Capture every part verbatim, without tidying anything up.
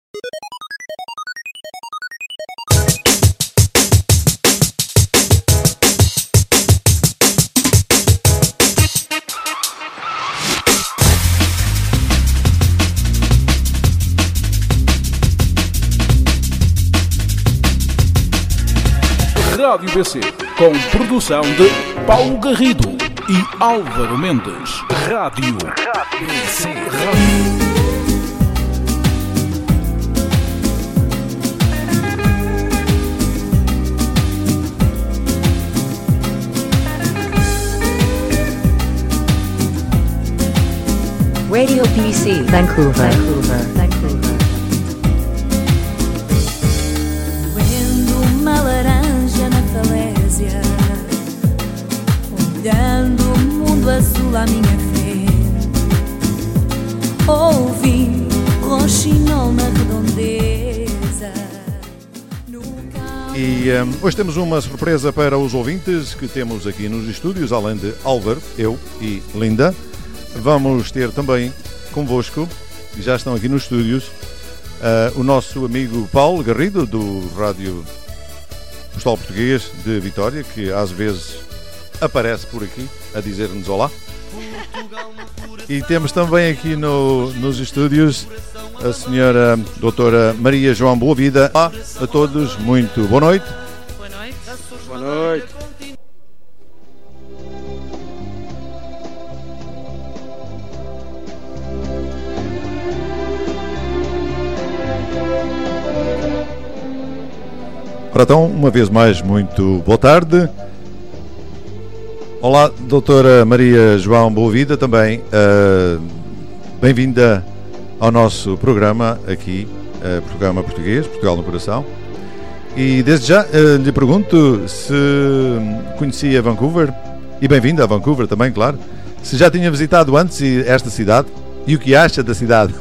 Rádio B C, com produção de Paulo Garrido e Álvaro Mendes. Rádio B C. Rádio. Radio B C, Vancouver, Vancouver, Vancouver. Doendo uma laranja na falésia, olhando o mundo azul à minha frente, ouvi roxinol na redondeza. E um, hoje temos uma surpresa para os ouvintes que temos aqui nos estúdios, além de Álvaro, eu e Linda. Vamos ter também convosco, que já estão aqui nos estúdios, uh, o nosso amigo Paulo Garrido, do Rádio Postal Português de Vitória, que às vezes aparece por aqui a dizer-nos olá. E temos também aqui no, nos estúdios a senhora doutora Maria João Boavida. Olá a todos, muito boa noite. Boa noite. Boa noite. Ora então, uma vez mais, muito boa tarde. Olá, doutora Maria João Boavida, também uh, bem-vinda ao nosso programa aqui, uh, programa português, Portugal no Coração. E desde já uh, lhe pergunto se conhecia Vancouver, e bem-vinda a Vancouver também, claro, se já tinha visitado antes esta cidade e o que acha da cidade.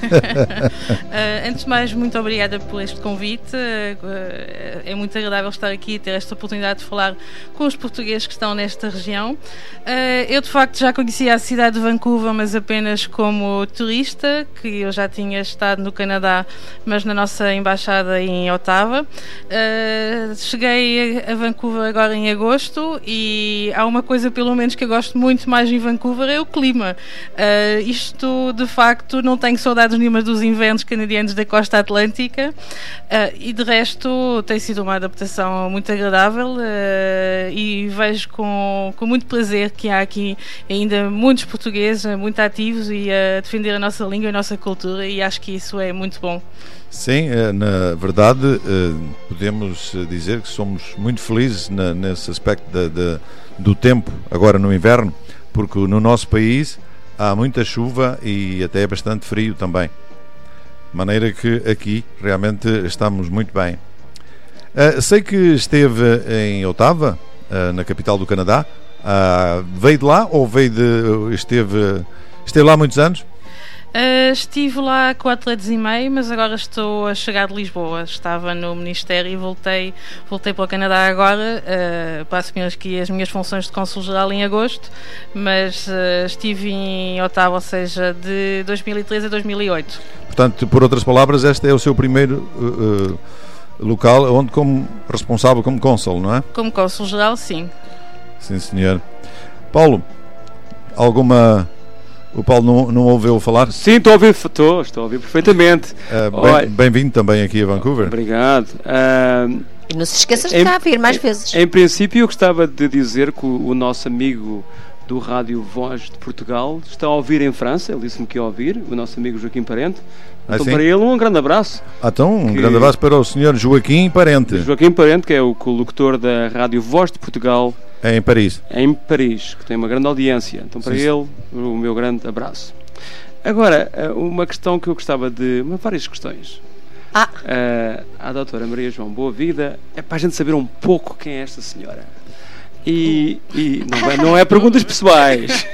uh, antes de mais, muito obrigada por este convite. Uh, é muito agradável estar aqui e ter esta oportunidade de falar com os portugueses que estão nesta região. Uh, eu de facto já conhecia a cidade de Vancouver, mas apenas como turista, que eu já tinha estado no Canadá, mas na nossa embaixada em Ottawa. Uh, cheguei a Vancouver agora em agosto e há uma coisa pelo menos que eu gosto muito mais em Vancouver, é o clima. Uh, isto de facto não tenho saudades nenhuma dos invernos canadianos da costa atlântica, uh, e de resto tem sido uma adaptação muito agradável, uh, e vejo com, com muito prazer que há aqui ainda muitos portugueses muito ativos e a defender a nossa língua e a nossa cultura, e acho que isso é muito bom. Sim, na verdade podemos dizer que somos muito felizes nesse aspecto de, de, do tempo agora no inverno, porque no nosso país há muita chuva e até é bastante frio também, de maneira que aqui realmente estamos muito bem. Uh, sei que esteve em Ottawa, uh, na capital do Canadá. Uh, veio de lá ou veio de, esteve, esteve lá há muitos anos? Uh, estive lá há quatro anos e meio, mas agora estou a chegar de Lisboa. Estava no Ministério e voltei, voltei para o Canadá agora, uh, para assumir aqui as minhas funções de cônsul-geral em agosto, mas uh, estive em Ottawa, ou seja, de dois mil e treze a dois mil e oito. Portanto, por outras palavras, este é o seu primeiro uh, local onde como responsável como cônsul, não é? Como cônsul-geral, sim. Sim, senhor. Paulo, alguma... O Paulo não, não ouviu falar? Sim, estou a ouvir, estou, estou a ouvir perfeitamente. Uh, bem, bem-vindo também aqui a Vancouver. Obrigado. Uh, e não se esqueças de cá vir mais vezes. Em princípio, eu gostava de dizer que o, o nosso amigo do Rádio Voz de Portugal está a ouvir em França. Ele disse-me que ia ouvir, o nosso amigo Joaquim Parente. Então, ah, para ele, um grande abraço. Ah, então, um que... grande abraço para o senhor Joaquim Parente. Joaquim Parente, que é o locutor da Rádio Voz de Portugal. Em Paris. Em Paris, que tem uma grande audiência. Então, para sim, ele, o meu grande abraço. Agora, uma questão que eu gostava de... Várias questões. Ah. Uh, à doutora Maria João Boavida, é para a gente saber um pouco quem é esta senhora. E, e não, é, não é perguntas pessoais.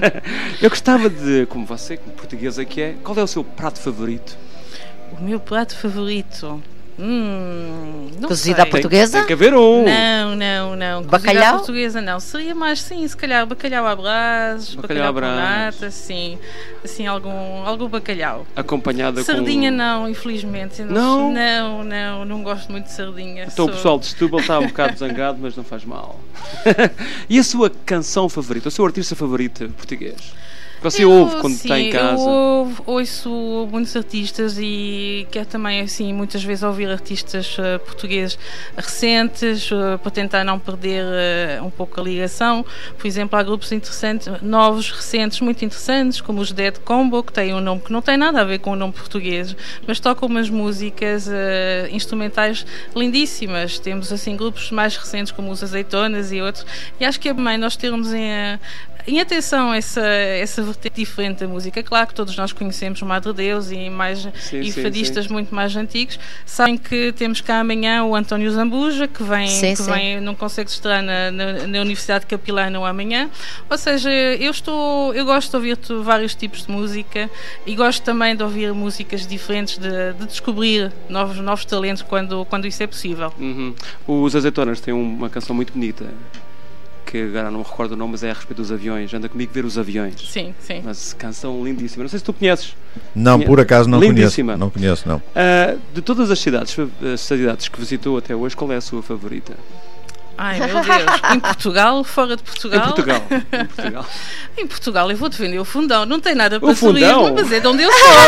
Eu gostava de, como você, como portuguesa que é, qual é o seu prato favorito? O meu prato favorito? Hum, não Cozida à sei. portuguesa? Tem, tem que haver um. Não, não, não. Cozida Bacalhau? à portuguesa não. Seria mais, sim, se calhar bacalhau à brás, Bacalhau bacalhau, à com brás. nata, sim. Assim, algum, algum bacalhau. Acompanhada Sardinha com... não, infelizmente. Eu Não? Não, não, não gosto muito de sardinha. Então o Sou- pessoal de Setúbal está um bocado zangado, mas não faz mal. E a sua canção favorita? O seu artista favorito português? Que você Eu, ouve quando sim, está em casa? Eu ouvo, ouço muitos artistas e quero também, assim, muitas vezes ouvir artistas uh, portugueses recentes uh, para tentar não perder uh, um pouco a ligação. Por exemplo, há grupos interessantes, novos, recentes, muito interessantes, como os Dead Combo, que têm um nome que não tem nada a ver com o nome português, mas tocam umas músicas uh, instrumentais lindíssimas. Temos, assim, grupos mais recentes como os Azeitonas e outros. E acho que é bem nós termos em... Uh, Em atenção a essa, essa vertente diferente da música. Claro que todos nós conhecemos o Madre Deus e, mais, Sim, e sim, fadistas sim. muito mais antigos. Sabem que temos cá amanhã o António Zambuja, que vem, Sim, que sim. vem não consegue estar na, na, na Universidade de Capilano amanhã. Ou seja, eu, estou, eu gosto de ouvir tu- vários tipos de música e gosto também de ouvir músicas diferentes, de, de descobrir novos, novos talentos quando, quando isso é possível. Uhum. Os Azeitonas têm uma canção muito bonita, que agora não me recordo o nome, mas é a respeito dos aviões. Anda comigo ver os aviões. Sim, sim. Mas canção lindíssima. Não sei se tu conheces. Não, Conhe- por acaso não Lindíssima. conheço. Não conheço, não. Ah, de todas as cidades, as cidades que visitou até hoje, qual é a sua favorita? Ai, meu Deus. Em Portugal, fora de Portugal? Em Portugal. Em Portugal. Em Portugal, eu vou defender o Fundão. Não tem nada para O Fundão? sorrir, mas é de onde eu sou.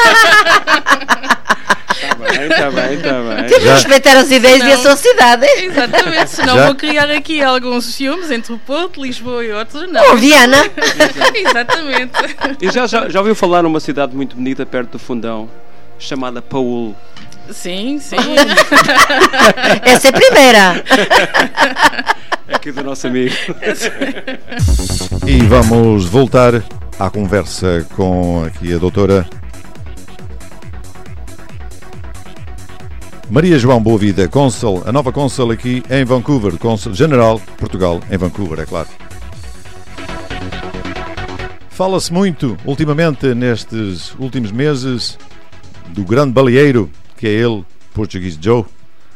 Está bem, está bem, está bem. Temos de Já- respeitar as ideias Não. e a sua cidade. Exatamente, senão Já- vou criar aqui alguns ciúmes entre o Porto, Lisboa e outros. Não. Ou Viana. Exatamente. E já, já, já ouviu falar numa cidade muito bonita perto do Fundão, chamada Paúl? Sim, sim. Essa é a primeira. É aqui do nosso amigo. E vamos voltar à conversa com aqui a doutora Maria João Boavida, cônsul, a nova cônsul aqui em Vancouver, cônsul general de Portugal em Vancouver, é claro. Fala-se muito, ultimamente, nestes últimos meses, do grande baleeiro, que é ele, Portuguese Joe,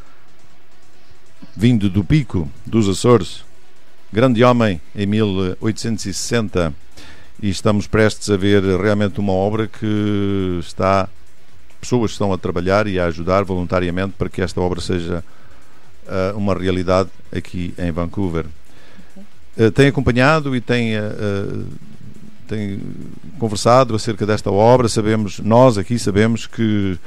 vindo do Pico, dos Açores, grande homem em mil oitocentos e sessenta, e estamos prestes a ver realmente uma obra que está... pessoas estão a trabalhar e a ajudar voluntariamente para que esta obra seja uh, uma realidade aqui em Vancouver. Uh, tem acompanhado e tem, uh, tem conversado acerca desta obra. Sabemos, nós aqui sabemos que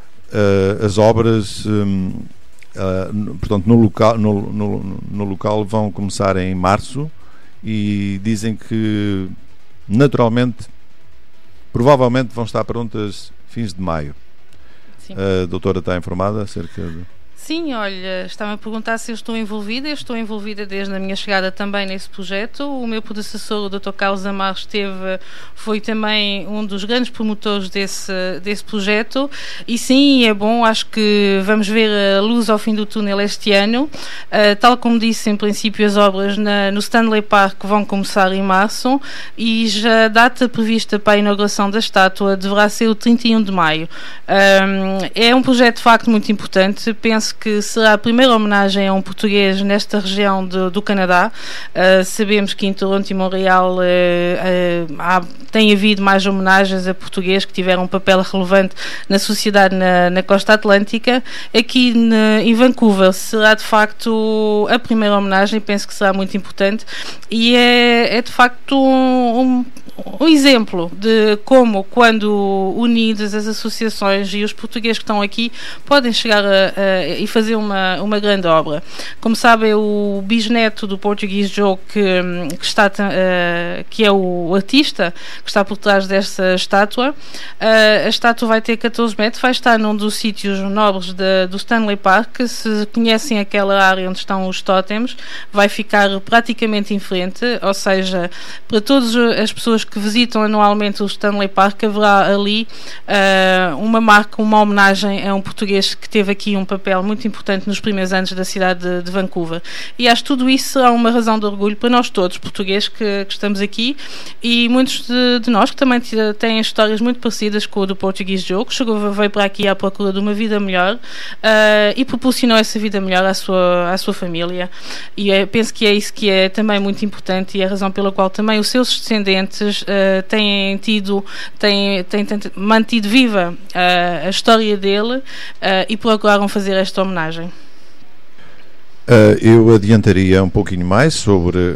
uh, as obras um, uh, no, portanto, no local, no, no, no local vão começar em março e dizem que naturalmente provavelmente vão estar prontas fins de maio. Sim. A doutora está informada acerca de... Sim, olha, estava a perguntar se eu estou envolvida. Eu estou envolvida desde a minha chegada também nesse projeto. O meu predecessor, o doutor Carlos Amar, esteve, foi também um dos grandes promotores desse, desse projeto. E sim, é bom, acho que vamos ver a luz ao fim do túnel este ano. Uh, tal como disse, em princípio, as obras na, no Stanley Park vão começar em março e já a data prevista para a inauguração da estátua deverá ser o trinta e um de maio. Um, é um projeto, de facto, muito importante. Penso que será a primeira homenagem a um português nesta região de, do Canadá. Uh, sabemos que em Toronto e Montreal uh, uh, há, tem havido mais homenagens a portugueses que tiveram um papel relevante na sociedade na, na costa atlântica. Aqui na, em Vancouver será de facto a primeira homenagem, penso que será muito importante e é, é de facto um, um um exemplo de como, quando unidas as associações e os portugueses que estão aqui, podem chegar a, a, e fazer uma, uma grande obra. Como sabem, o bisneto do Portuguese Joe, que, que, está, uh, que é o artista que está por trás desta estátua, uh, a estátua vai ter catorze metros, vai estar num dos sítios nobres de, do Stanley Park. Se conhecem aquela área onde estão os tótems, vai ficar praticamente em frente, ou seja, para todas as pessoas pessoas que visitam anualmente o Stanley Park, haverá ali uh, uma marca, uma homenagem a um português que teve aqui um papel muito importante nos primeiros anos da cidade de, de Vancouver. E acho que tudo isso será uma razão de orgulho para nós todos, portugueses que, que estamos aqui, e muitos de, de nós que também têm histórias muito parecidas com o do Portuguese Joe, que chegou, veio para aqui à procura de uma vida melhor uh, e proporcionou essa vida melhor à sua, à sua família. E é, penso que é isso que é também muito importante e a razão pela qual também os seus descendentes uh, têm tido, têm, têm, têm mantido viva uh, a história dele uh, e procuraram fazer esta homenagem. Uh, eu adiantaria um pouquinho mais sobre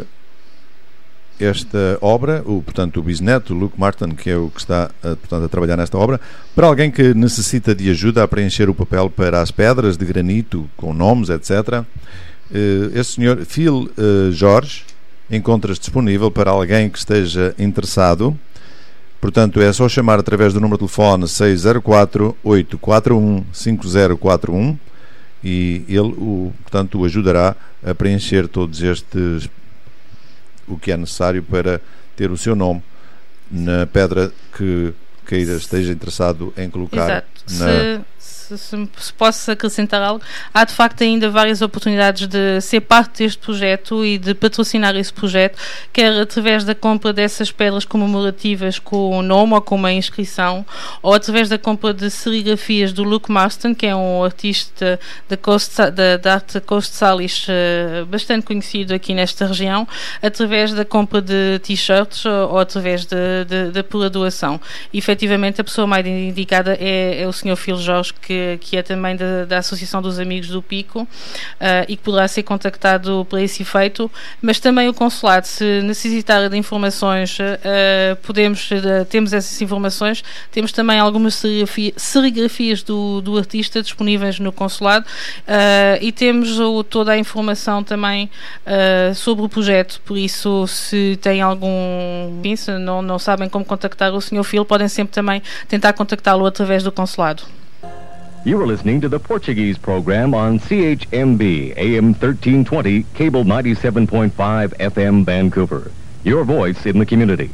esta obra, o, portanto, o bisneto, o Luke Martin, que é o que está uh, portanto, a trabalhar nesta obra, para alguém que necessita de ajuda a preencher o papel para as pedras de granito com nomes, etcétera. Uh, este senhor, Phil uh, Jorge, encontra-se disponível para alguém que esteja interessado. Portanto, é só chamar através do número de telefone seis zero quatro, oito quatro um, cinco zero quatro um e ele, o, portanto, o ajudará a preencher todos estes, o que é necessário para ter o seu nome na pedra que queira, esteja interessado em colocar. Exato. Na... Se, se, se posso acrescentar algo, há de facto ainda várias oportunidades de ser parte deste projeto e de patrocinar esse projeto, quer através da compra dessas pedras comemorativas com o nome ou com uma inscrição, ou através da compra de serigrafias do Luke Marston, que é um artista da, Coast, da, da arte Coast Salish uh, bastante conhecido aqui nesta região, através da compra de t-shirts ou, ou através da pura doação. E efetivamente a pessoa mais indicada é, é o senhor Phil Jorge, que que é também da, da Associação dos Amigos do Pico uh, e que poderá ser contactado para esse efeito, mas também o consulado, se necessitar de informações, uh, podemos, uh, temos essas informações, temos também algumas serigrafia, serigrafias do, do artista disponíveis no consulado uh, e temos o, toda a informação também uh, sobre o projeto, por isso se tem algum, se não, não sabem como contactar o senhor Phil, podem sempre também tentar contactá-lo através do consulado. You are listening to the Portuguese program on C H M B, A M thirteen twenty, cable ninety-seven point five F M Vancouver. Your voice in the community.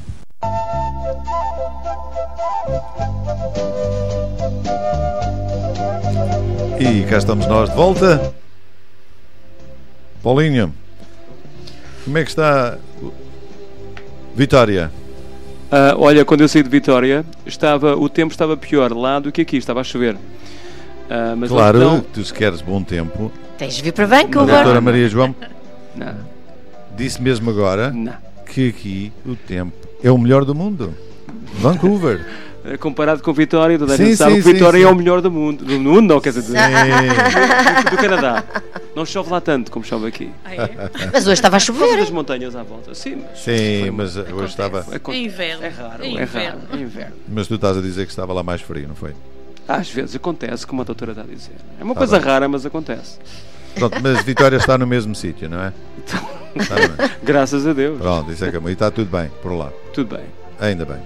E cá estamos nós de volta. Paulinho, como é que está Vitória? Uh, olha, quando eu saí de Vitória, estava, o tempo estava pior lá do que aqui, estava a chover. Uh, mas claro, então... tu se queres bom tempo. Tens de vir para Vancouver. A doutora Maria João não. disse mesmo agora não. que aqui o tempo é o melhor do mundo. Vancouver. Comparado com Vitória, toda a sim, gente sabe sim, que Vitória sim, é sim. o melhor do mundo. Do mundo, não quer dizer, do, do Canadá. Não chove lá tanto como chove aqui. Ah, é? Mas hoje estava a Por causa chover. das montanhas à volta. Sim, mas, Sim, foi- mas hoje estava. Acontece. É inverno. É raro, É é, inverno. raro, é inverno. Mas tu estás a dizer que estava lá mais frio, não foi? Às vezes acontece, como a doutora está a dizer. É uma Tá coisa bem. rara, mas acontece. Pronto, mas Vitória está no mesmo sítio, não é? Está no mesmo. Graças a Deus. Pronto, isso é que é bom. E está tudo bem por lá. Tudo bem. Ainda bem.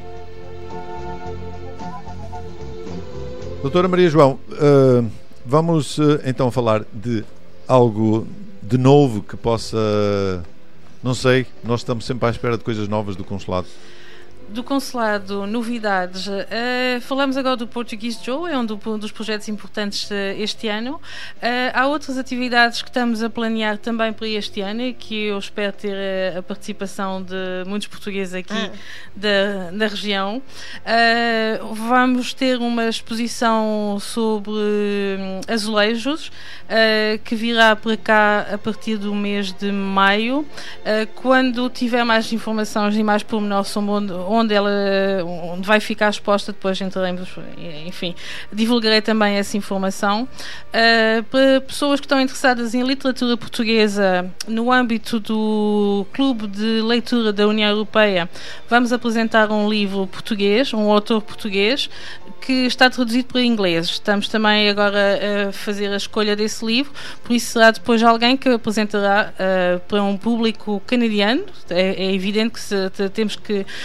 Doutora Maria João, uh, vamos uh, então falar de algo de novo que possa, não sei, nós estamos sempre à espera de coisas novas do consulado. Do consulado, novidades. Uh, falamos agora do Portuguese Joe, é um, do, um dos projetos importantes uh, este ano. Uh, há outras atividades que estamos a planear também para este ano e que eu espero ter uh, a participação de muitos portugueses aqui Ah. da, da região. Uh, vamos ter uma exposição sobre hum, azulejos uh, que virá para cá a partir do mês de maio. Uh, quando tiver mais informações e mais pormenores sobre onde, onde ela onde vai ficar exposta, depois entraremos, enfim, divulgarei também essa informação. Uh, para pessoas que estão interessadas em literatura portuguesa no âmbito do Clube de Leitura da União Europeia, vamos apresentar um livro português, um autor português que está traduzido para inglês. Estamos também agora a fazer a escolha desse livro, por isso será depois alguém que apresentará uh, para um público canadiano. É, é evidente que se, temos que escolher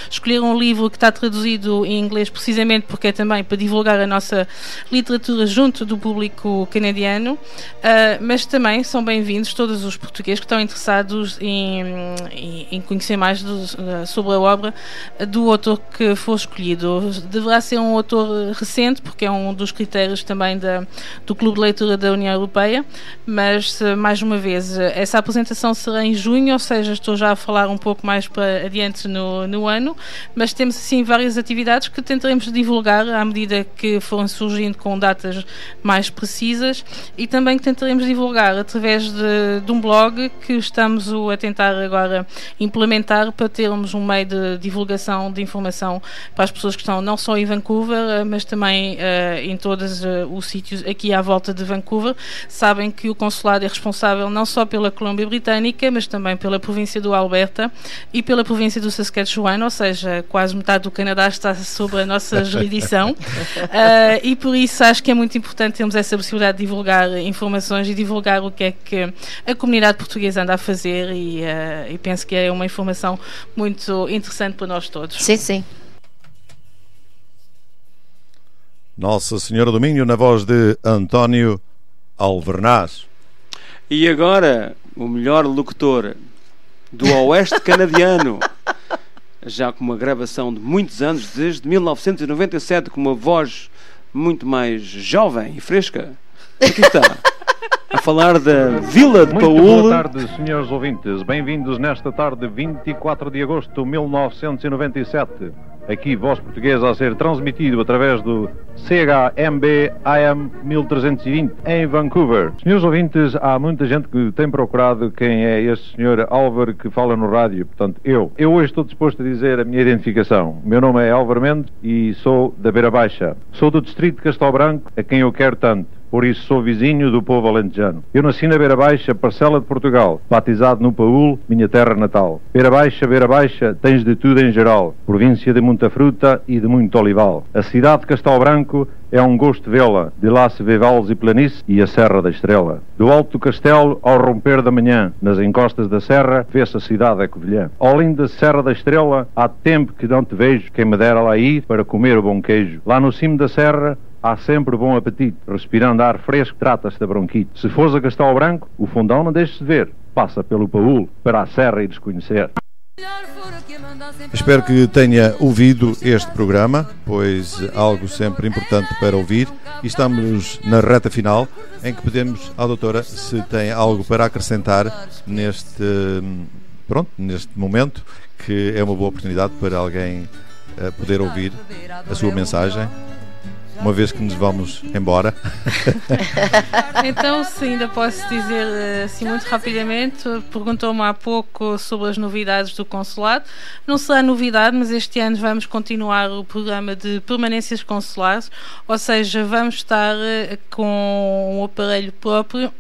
um livro que está traduzido em inglês precisamente porque é também para divulgar a nossa literatura junto do público canadiano, uh, mas também são bem-vindos todos os portugueses que estão interessados em, em, em conhecer mais do, uh, sobre a obra do autor que for escolhido. Deverá ser um autor recente, porque é um dos critérios também da, do Clube de Leitura da União Europeia, mas, mais uma vez, essa apresentação será em junho, ou seja, estou já a falar um pouco mais para adiante no, no ano, mas temos, assim, várias atividades que tentaremos divulgar à medida que forem surgindo com datas mais precisas e também que tentaremos divulgar através de, de um blog que estamos a tentar agora implementar para termos um meio de divulgação de informação para as pessoas que estão não só em Vancouver, mas também uh, em todos uh, os sítios aqui à volta de Vancouver. Sabem que o consulado é responsável não só pela Colômbia Britânica, mas também pela província do Alberta e pela província do Saskatchewan, ou seja, quase metade do Canadá está sob a nossa jurisdição. uh, e por isso acho que é muito importante termos essa possibilidade de divulgar informações e divulgar o que é que a comunidade portuguesa anda a fazer e, uh, e penso que é uma informação muito interessante para nós todos. Sim, sim. Nossa Senhora do Minho, na voz de António Alvernaz. E agora, o melhor locutor do Oeste Canadiano, já com uma gravação de muitos anos, desde mil novecentos e noventa e sete, com uma voz muito mais jovem e fresca. Aqui está, a falar da Vila de Paúl. Muito boa tarde, senhores ouvintes. Bem-vindos nesta tarde, vinte e quatro de agosto de mil novecentos e noventa e sete. Aqui, voz portuguesa a ser transmitido através do C H M B A M mil trezentos e vinte em Vancouver. Senhores ouvintes, há muita gente que tem procurado quem é este senhor Álvaro que fala no rádio, portanto eu. Eu hoje estou disposto a dizer a minha identificação. O meu nome é Álvaro Mendes e sou da Beira Baixa. Sou do distrito de Castelo Branco, a quem eu quero tanto. Por isso sou vizinho do povo alentejano. Eu nasci na Beira Baixa, parcela de Portugal, batizado no Paúl, minha terra natal. Beira Baixa, Beira Baixa, tens de tudo em geral, província de muita fruta e de muito olival. A cidade de Castelo Branco é um gosto vê-la, de lá se vê vales e planícies e a Serra da Estrela. Do alto do castelo, ao romper da manhã, nas encostas da serra, vê-se a cidade a Covilhã. Ao lindo da Serra da Estrela, há tempo que não te vejo, quem me dera lá ir para comer o bom queijo. Lá no cimo da serra, há sempre bom apetite, respirando ar fresco, trata-se da bronquite. Se fores a Castelo Branco, o fundão não deixes de ver, passa pelo Paúl, para a serra e desconhecer. Espero que tenha ouvido este programa, pois é algo sempre importante para ouvir, e estamos na reta final, em que pedimos à doutora se tem algo para acrescentar neste, pronto, neste momento, que é uma boa oportunidade para alguém poder ouvir a sua mensagem, uma vez que nos vamos embora. Então, se ainda posso dizer assim muito rapidamente, perguntou-me há pouco sobre as novidades do consulado. Não será novidade, mas este ano vamos continuar o programa de permanências consulares, ou seja, vamos estar com um aparelho próprio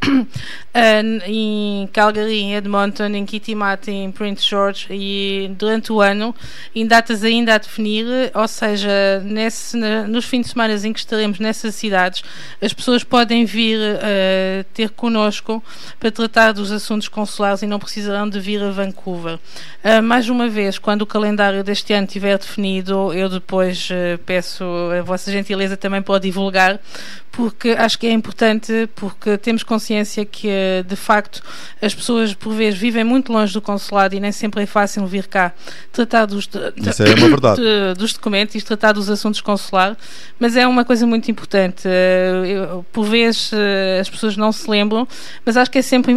em Calgary, em Edmonton, em Kitimat, em Prince George, e durante o ano, em datas ainda a definir, ou seja, nesse, nos fins de semana em que estaremos nessas cidades, as pessoas podem vir uh, ter connosco para tratar dos assuntos consulares e não precisarão de vir a Vancouver. Uh, mais uma vez, quando o calendário deste ano estiver definido, eu depois uh, peço a vossa gentileza também para o divulgar, porque acho que é importante, porque temos consciência que, de facto, as pessoas, por vezes, vivem muito longe do consulado e nem sempre é fácil vir cá tratar dos, de, Isso é uma verdade. de, dos documentos e tratar dos assuntos consulares, mas é uma coisa muito importante. Eu, por vezes, as pessoas não se lembram, mas acho que é sempre... Uh,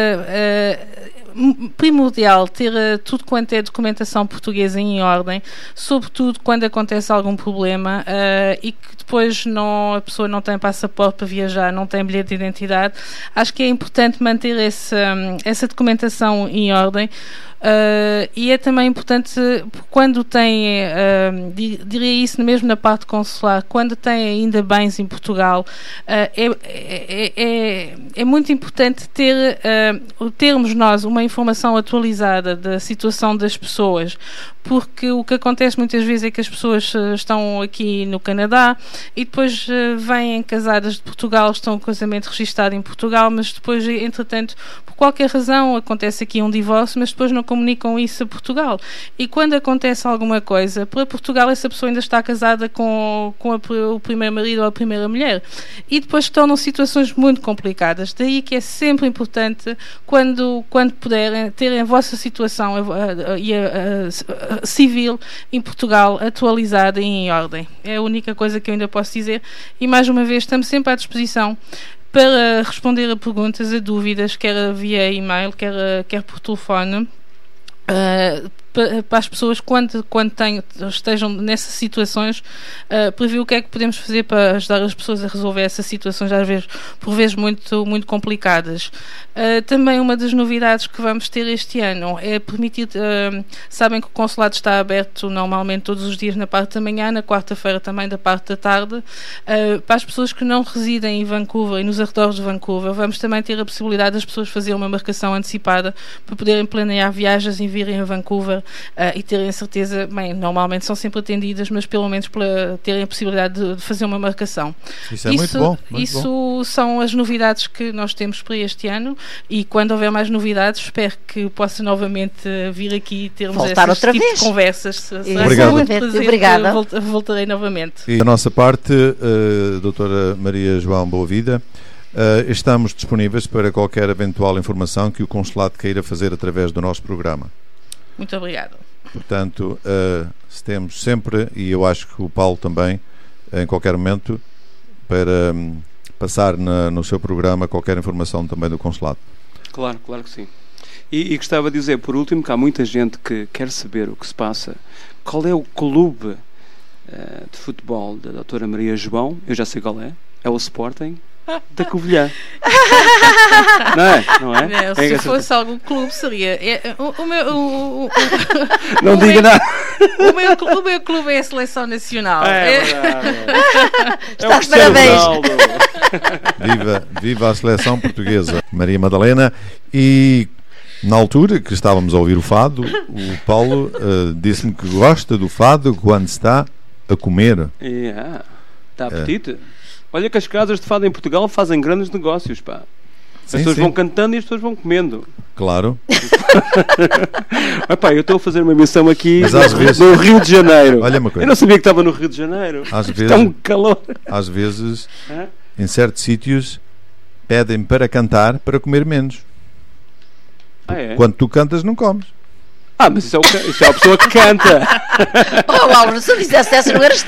uh, primordial ter uh, tudo quanto é documentação portuguesa em ordem, sobretudo quando acontece algum problema uh, e que depois não, a pessoa não tem passaporte para viajar, não tem bilhete de identidade. Acho que é importante manter esse, um, essa documentação em ordem. Uh, e é também importante, quando tem, uh, diria isso mesmo na parte consular, quando tem ainda bens em Portugal, uh, é, é, é, é muito importante ter, uh, termos nós uma informação atualizada da situação das pessoas, porque o que acontece muitas vezes é que as pessoas uh, estão aqui no Canadá e depois uh, vêm casadas de Portugal, estão com o casamento registado em Portugal, mas depois, entretanto, por qualquer razão, acontece aqui um divórcio, mas depois não comunicam isso a Portugal. E quando acontece alguma coisa, para Portugal essa pessoa ainda está casada com, com a, o primeiro marido ou a primeira mulher. E depois tornam situações muito complicadas. Daí que é sempre importante, quando, quando puderem, terem a vossa situação a, a, a, a, a, civil em Portugal atualizada e em ordem. É a única coisa que eu ainda posso dizer. E mais uma vez, estamos sempre à disposição para responder a perguntas, a dúvidas, quer via e-mail, quer, quer por telefone. Uh, para as pessoas, quando, quando tenho, estejam nessas situações, uh, para ver o que é que podemos fazer para ajudar as pessoas a resolver essas situações, às vezes, por vezes muito, muito complicadas. Uh, também uma das novidades que vamos ter este ano é permitir, uh, sabem que o consulado está aberto normalmente todos os dias na parte da manhã, na quarta-feira também da parte da tarde. Uh, para as pessoas que não residem em Vancouver e nos arredores de Vancouver, vamos também ter a possibilidade das pessoas fazerem uma marcação antecipada para poderem planear viagens e virem a Vancouver. Uh, e terem a certeza, bem, normalmente são sempre atendidas, mas pelo menos para terem a possibilidade de, de fazer uma marcação. Isso é isso, muito bom. Muito isso bom. São as novidades que nós temos para este ano e quando houver mais novidades, espero que possa novamente vir aqui e termos voltar esses outra tipos vez. de conversas. Obrigado. Muito prazer. Obrigada. Volta, voltarei novamente. E da nossa parte, uh, doutora Maria João Boavida, uh, estamos disponíveis para qualquer eventual informação que o consulado queira fazer através do nosso programa. Muito obrigado. Portanto, uh, temos sempre, e eu acho que o Paulo também, em qualquer momento, para um, passar na, no seu programa qualquer informação também do consulado. Claro, claro que sim. E, e gostava de dizer, por último, que há muita gente que quer saber o que se passa. Qual é o clube uh, de futebol da doutora Maria João? Eu já sei qual é. É o Sporting da Covilhã. Não é? Não é? Não, é se fosse algum clube seria é, o, o meu o, o, não o diga meu, nada. O meu, o meu clube é a Seleção Nacional. É, é verdade. Está de parabéns. Viva, viva a seleção portuguesa, Maria Madalena. E na altura que estávamos a ouvir o fado, o Paulo uh, disse-me que gosta do fado quando está a comer. Yeah. Está apetite? É. Olha que as casas de fado em Portugal fazem grandes negócios, pá. As sim, pessoas sim. vão cantando e as pessoas vão comendo. Claro. Epá, eu estou a fazer uma missão aqui Mas às vezes... no Rio de Janeiro. Olha uma coisa. Eu não sabia que estava no Rio de Janeiro. Às vezes, está um calor. Às vezes, Hã? em certos sítios, pedem para cantar para comer menos. Ah, é? Quando tu cantas, não comes. Ah, mas isso é, o, isso é a pessoa que canta. Oh, Álvaro, se eu dissesse essa, não eras tu.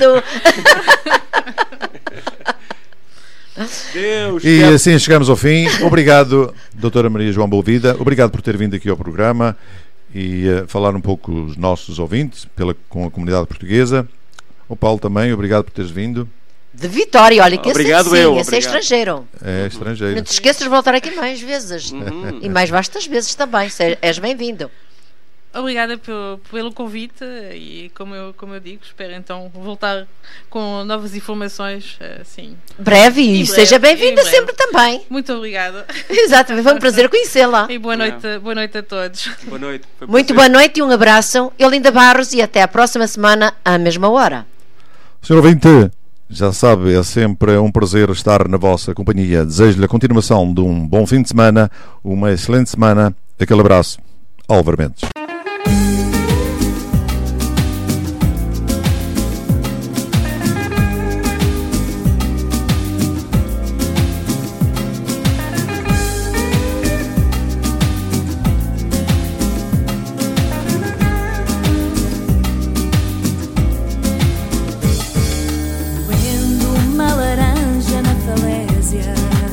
Deus, e Deus. assim chegamos ao fim. Obrigado, doutora Maria João Boavida. Obrigado por ter vindo aqui ao programa e uh, falar um pouco com os nossos ouvintes, pela, com a comunidade portuguesa. O Paulo também, obrigado por teres vindo. De Vitória, olha que Obrigado, esse, sim, eu, esse é estrangeiro. É estrangeiro. Não te esqueças de voltar aqui mais vezes. Uhum. E mais vastas vezes também. Se és bem-vindo. Obrigada pelo, pelo convite e como eu, como eu digo, espero então voltar com novas informações assim. Breve e breve, seja bem-vinda em breve. sempre também. Muito obrigada. Exatamente, foi um prazer conhecê-la. E boa noite, boa noite a todos. Boa noite. Foi um Muito prazer. boa noite e um abraço. Eu, Linda Barros, e até à próxima semana à mesma hora. senhor ouvinte, já sabe, é sempre um prazer estar na vossa companhia. Desejo-lhe a continuação de um bom fim de semana, uma excelente semana. Aquele abraço. Álvaro Mendes. Vendo uma laranja na falésia,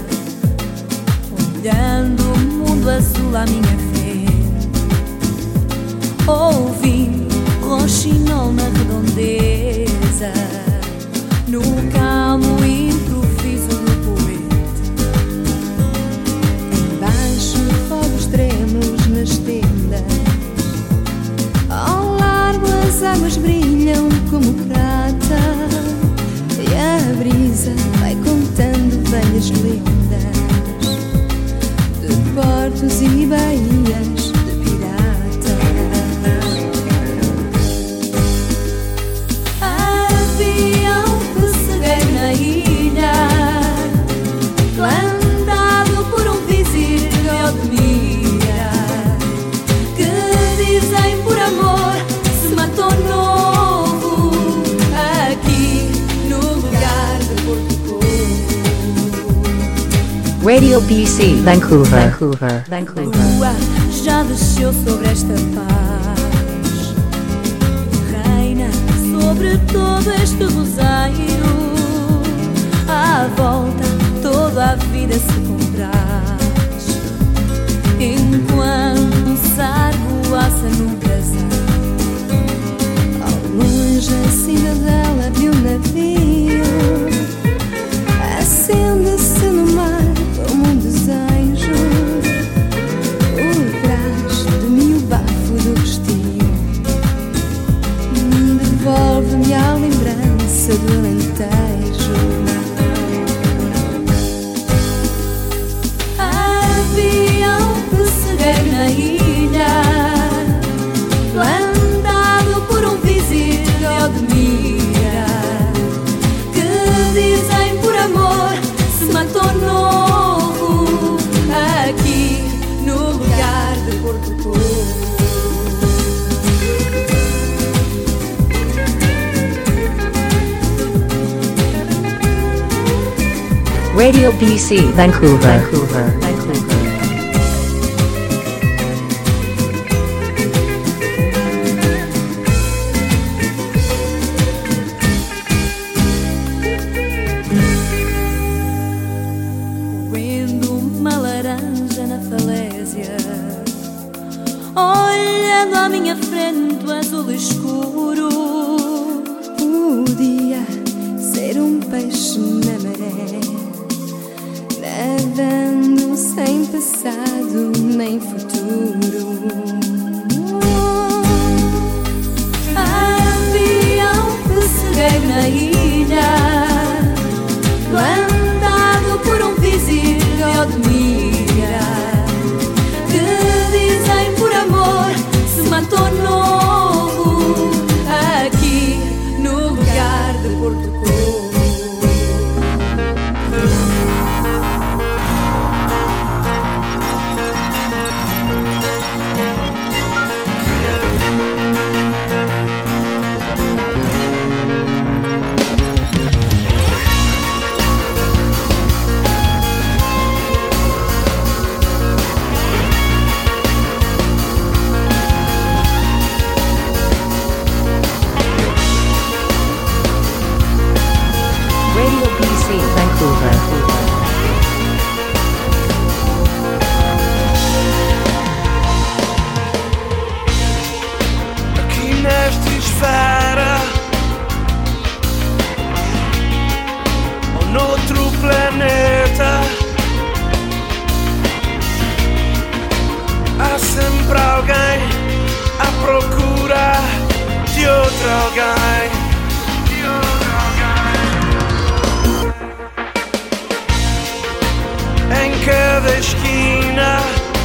olhando o mundo azul à minha frente, ouvi roxinol na redondeza, no calmo improviso do poeta. Embaixo fogos trêmulos nas tendas, ao largo as águas brilham como prata, e a brisa vai contando velhas lendas de portos e baías de piratas. Radio B C, Vancouver, Vancouver, Vancouver. A lua já desceu sobre esta paz, reina sobre todo este rosário. À volta toda a vida se compraz, enquanto o sargo assa num brasão. Ao longe a cidadela de um navio acende-se no mar como um desejo. Por trás de mim o bafo do restio devolve-me a lembrança do Alentejo. Avião pessegueiro na ilha, plantado por um vizir de Odmira, que dizem por amor se matou novo aqui no lugar de Porto Covo. Radio B C, Vancouver, Vancouver, Vancouver. Roendo uma laranja na falésia, olhando à minha frente o azul escuro. Podia ser um peixe na maré, nadando sem passado nem futuro. Avião pessegueiro na ilha, plantado por um vizir de Odmira, que dizem por amor se matou novo aqui no lugar de Porto Covo. Radio B C, Vancouver, Vancouver. Aqui nesta esfera ou noutro planeta, há sempre alguém à procura de outro alguém. Em cada esquina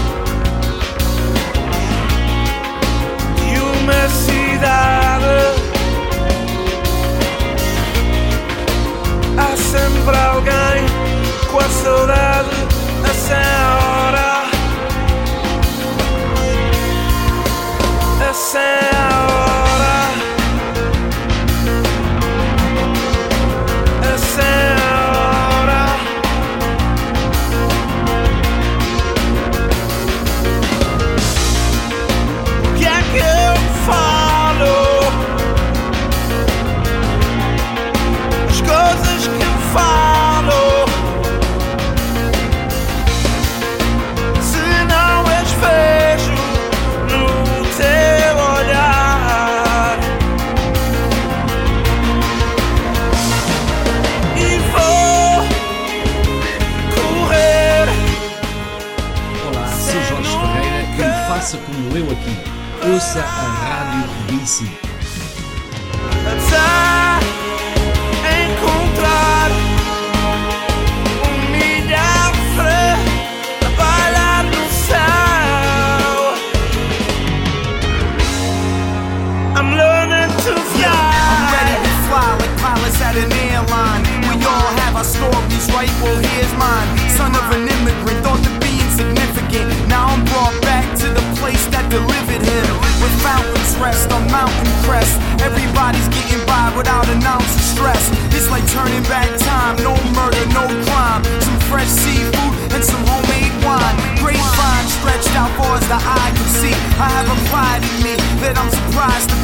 de uma cidade, há sempre alguém com a saudade a sem hora, a sem hora, a sem hora. Faça como eu aqui, ouça a Rádio B C. Até encontrar um milhafre a bailar no céu. I'm learning to fly. I'm ready to fly like pilots at an airline. We all have our stories, right? Well, here's mine. Son of an immigrant, thought to be insignificant. Now I'm brought back to the place that delivered him. With fountains rest on mountain crest, everybody's getting by without an ounce of stress. It's like turning back time, no murder, no crime. Some fresh seafood and yet I'm surprised to